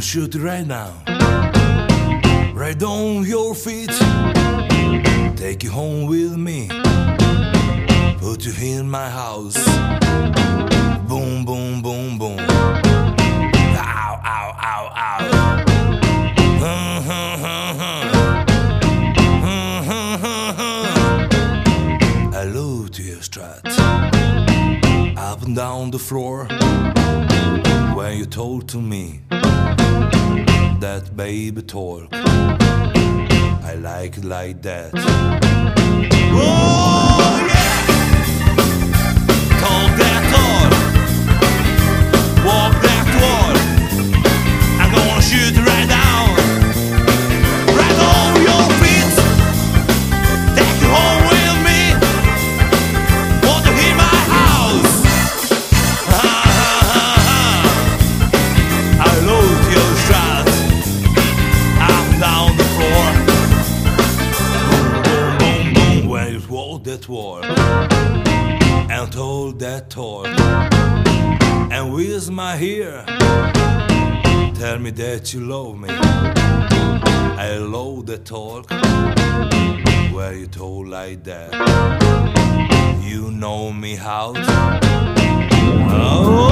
shoot it right now. Right on your feet. Take you home with me. Put you in my house. Boom, boom, boom, boom. Ow, ow, ow, ow. Hello to your strut. Up and down the floor. When you told to me that baby talk, I like it like that. Oh yeah! Talk that talk, walk that walk. I'm gonna shoot it right down, right on your feet. Take you home with me. Want to hear my house? I load your strut up down the floor. Boom, boom, boom. When you walk that walk and told that talk, and with my ear, tell me that you love me. I love that talk where you told like that. You know me how. Oh.